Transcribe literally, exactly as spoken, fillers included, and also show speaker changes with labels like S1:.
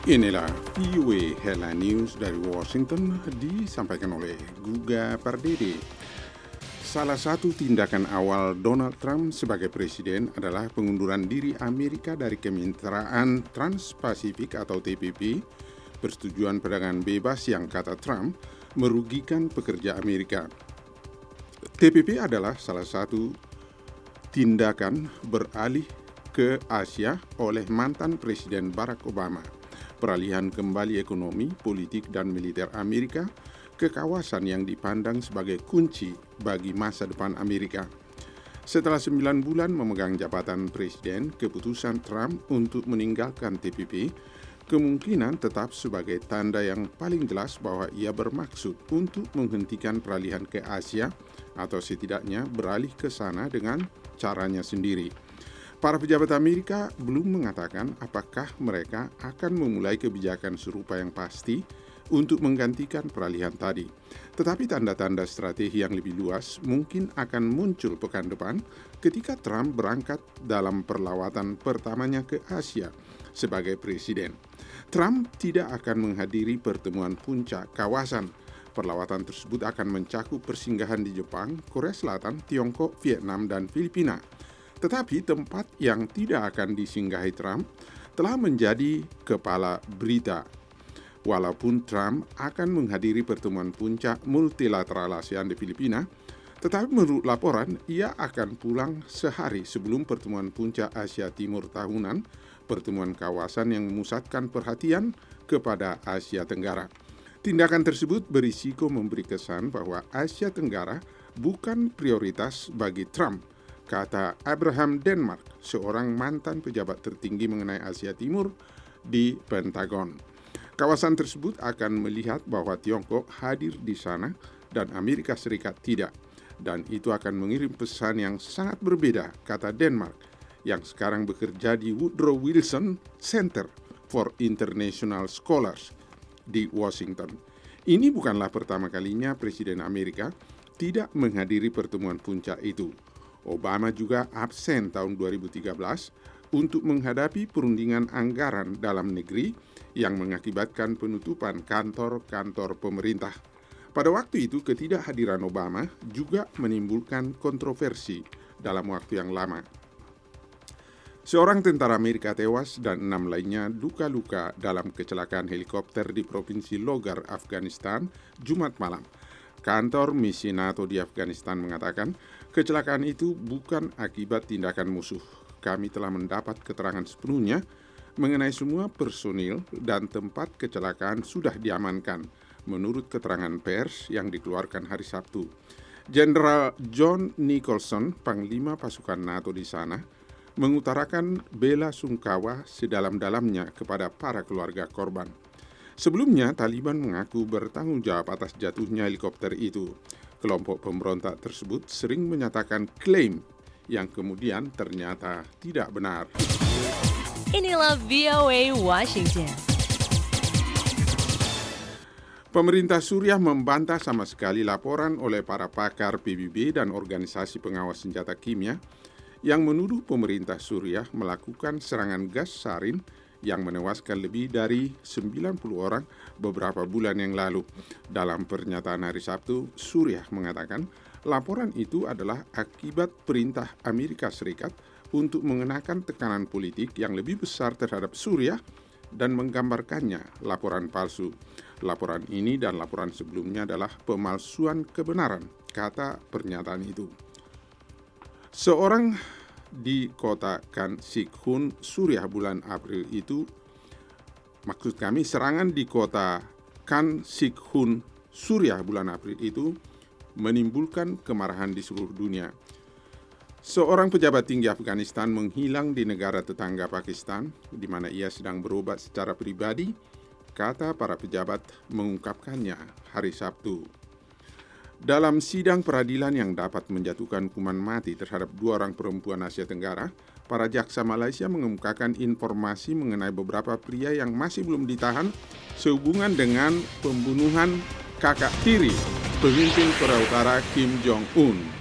S1: Inilah V O A Headline News dari Washington disampaikan oleh Guga Pardede. Salah satu tindakan awal Donald Trump sebagai presiden adalah pengunduran diri Amerika dari Kemitraan Trans-Pasifik atau T P P, persetujuan perdagangan bebas yang kata Trump merugikan pekerja Amerika. T P P adalah salah satu tindakan beralih ke Asia oleh mantan Presiden Barack Obama. Peralihan kembali ekonomi, politik, dan militer Amerika ke kawasan yang dipandang sebagai kunci bagi masa depan Amerika. Setelah sembilan bulan memegang jabatan presiden, keputusan Trump untuk meninggalkan T P P kemungkinan tetap sebagai tanda yang paling jelas bahwa ia bermaksud untuk menghentikan peralihan ke Asia atau setidaknya beralih ke sana dengan caranya sendiri. Para pejabat Amerika belum mengatakan apakah mereka akan memulai kebijakan serupa yang pasti untuk menggantikan peralihan tadi. Tetapi tanda-tanda strategi yang lebih luas mungkin akan muncul pekan depan ketika Trump berangkat dalam perlawatan pertamanya ke Asia sebagai presiden. Trump tidak akan menghadiri pertemuan puncak kawasan. Perlawatan tersebut akan mencakup persinggahan di Jepang, Korea Selatan, Tiongkok, Vietnam, dan Filipina. Tetapi tempat yang tidak akan disinggahi Trump telah menjadi kepala berita. Walaupun Trump akan menghadiri pertemuan puncak multilateral ASEAN di Filipina, tetapi menurut laporan ia akan pulang sehari sebelum pertemuan puncak Asia Timur tahunan, pertemuan kawasan yang memusatkan perhatian kepada Asia Tenggara. Tindakan tersebut berisiko memberi kesan bahwa Asia Tenggara bukan prioritas bagi Trump, kata Abraham Denmark, seorang mantan pejabat tertinggi mengenai Asia Timur di Pentagon. Kawasan tersebut akan melihat bahwa Tiongkok hadir di sana dan Amerika Serikat tidak. Dan itu akan mengirim pesan yang sangat berbeda, kata Denmark, yang sekarang bekerja di Woodrow Wilson Center for International Scholars di Washington. Ini bukanlah pertama kalinya Presiden Amerika tidak menghadiri pertemuan puncak itu. Obama juga absen tahun dua ribu tiga belas untuk menghadapi perundingan anggaran dalam negeri yang mengakibatkan penutupan kantor-kantor pemerintah. Pada waktu itu, ketidakhadiran Obama juga menimbulkan kontroversi dalam waktu yang lama. Seorang tentara Amerika tewas dan enam lainnya luka-luka dalam kecelakaan helikopter di Provinsi Logar, Afghanistan, Jumat malam. Kantor misi NATO di Afghanistan mengatakan kecelakaan itu bukan akibat tindakan musuh. Kami telah mendapat keterangan sepenuhnya mengenai semua personil dan tempat kecelakaan sudah diamankan, menurut keterangan pers yang dikeluarkan hari Sabtu. Jenderal John Nicholson, Panglima pasukan NATO di sana, mengutarakan bela sungkawa sedalam-dalamnya kepada para keluarga korban. Sebelumnya, Taliban mengaku bertanggung jawab atas jatuhnya helikopter itu. Kelompok pemberontak tersebut sering menyatakan klaim yang kemudian ternyata tidak benar.
S2: Inilah V O A Washington.
S1: Pemerintah Suriah membantah sama sekali laporan oleh para pakar P B B dan organisasi pengawas senjata kimia yang menuduh pemerintah Suriah melakukan serangan gas sarin yang menewaskan lebih dari sembilan puluh orang beberapa bulan yang lalu. Dalam pernyataan hari Sabtu, Suriah mengatakan laporan itu adalah akibat perintah Amerika Serikat untuk mengenakan tekanan politik yang lebih besar terhadap Suriah dan menggambarkannya laporan palsu. Laporan ini dan laporan sebelumnya adalah pemalsuan kebenaran, kata pernyataan itu. Seorang di kota Khan Shaykhun, Suriah bulan April itu, maksud kami serangan di kota Khan Shaykhun, Suriah bulan April itu menimbulkan kemarahan di seluruh dunia. Seorang pejabat tinggi Afghanistan menghilang di negara tetangga Pakistan, di mana ia sedang berobat secara pribadi, kata para pejabat mengungkapkannya hari Sabtu. Dalam sidang peradilan yang dapat menjatuhkan hukuman mati terhadap dua orang perempuan Asia Tenggara, para jaksa Malaysia mengemukakan informasi mengenai beberapa pria yang masih belum ditahan sehubungan dengan pembunuhan kakak tiri pemimpin Korea Utara Kim Jong-un.